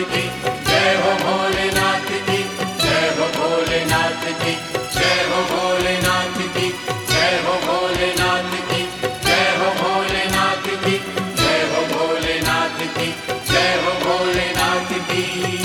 की, जय हो भोलेनाथ की, जय हो भोलेनाथ की, जय हो भोलेनाथ की, जय हो भोलेनाथ की, जय हो भोलेनाथ की, जय हो भोलेनाथ की, जय हो भोलेनाथ की।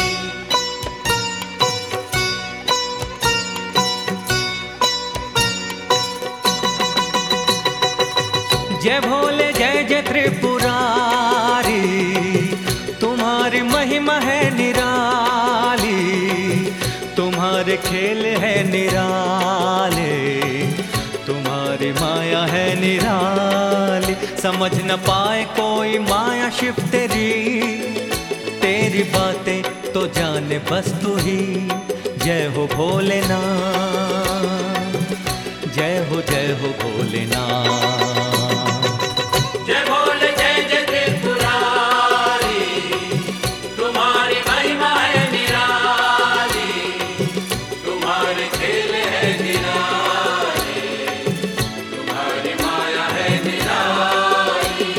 जय भोले जय जय त्रिपुरारी, तुम्हारी महिमा है निराली, तुम्हारे खेल है निराले, तुम्हारी माया है निराली। समझ न पाए कोई माया शिव तेरी, तेरी बातें तो जाने बस तू ही। जय हो भोलेनाथ, जय हो भोलेनाथ। जय भोले जय जय त्रिपुरारी, तुम्हारी महिमा है निराली, तुम्हारे खेल है निराले, तुम्हारी माया है निराली।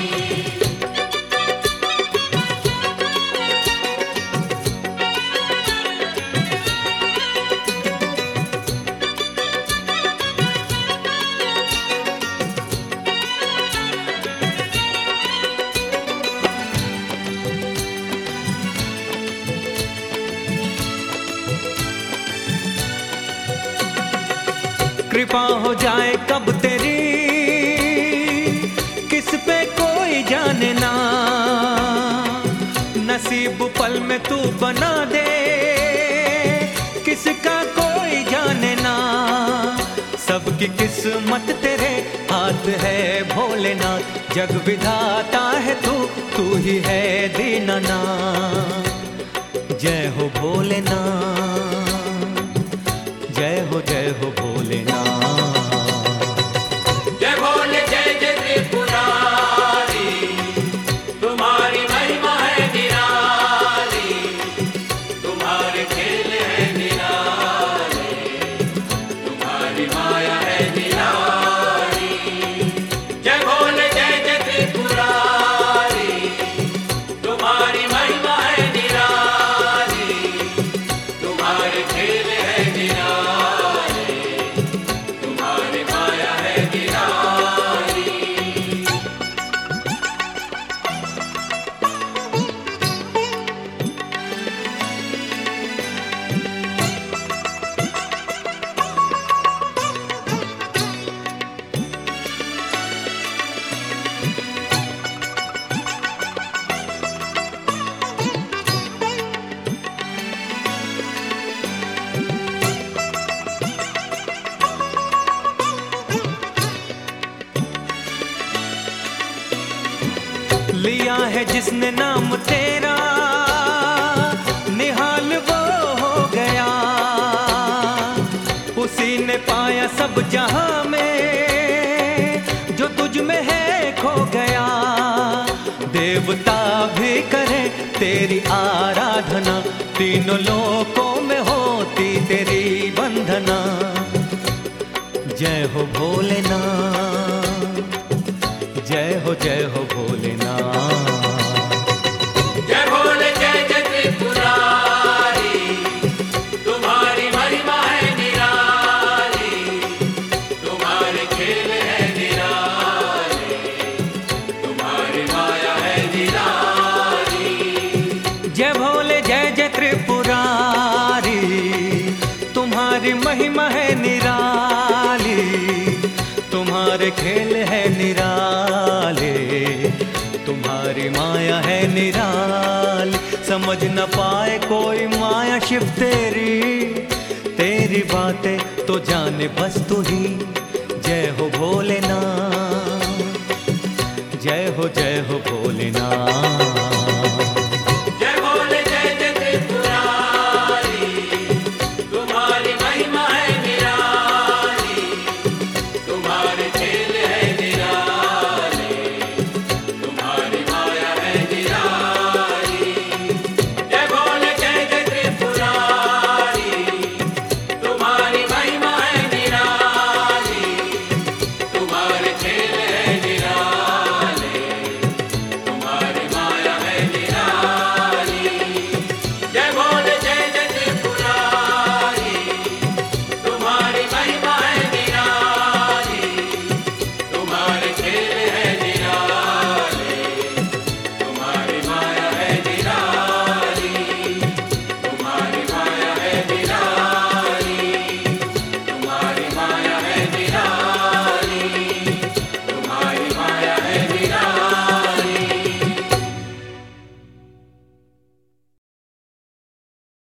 कृपा हो जाए कब तेरी, किस पे कोई जाने ना, नसीब पल में तू बना दे, किसका कोई जाने ना। सबकी किस्मत तेरे हाथ है भोलेनाथ, जग विधाता है तू, तू ही है दीनानाथ। जय हो भोलेनाथ, जय हो भोलेनाथ। जय भोले जय जय त्रिपुरारी, तुम्हारी महिमा है निराली, तुम्हारे खेल है निराले, तुम्हारी माया है निराली। जय भोले जय जय त्रिपुरारी, तुम्हारी महिमा है निराली, तुम्हारे खेल है निराले, तुम्हारी माया है निराली। लिया है जिसने नाम तेरा, निहाल वो हो गया, उसी ने पाया सब जहां में, जो तुझ में है खो गया। देवता भी करे तेरी आराधना, तीनों लोकों में होती तेरी वंदना। जय हो भोलेनाथ, जय हो भोलेनाथ। जय भोले जय जय त्रिपुरारी, तुम्हारी महिमा है निराली, तुम्हारे खेल है निराले, तुम्हारी माया है निराली। जय भोले जय जय त्रिपुरारी, तुम्हारी महिमा है निराली, तुम्हारे खेल है निराले, तुम्हारी माया है निराली। समझ न पाए कोई माया शिव तेरी, तेरी बातें तो जाने बस तू ही। जय हो भोलेनाथ, जय हो भोलेनाथ।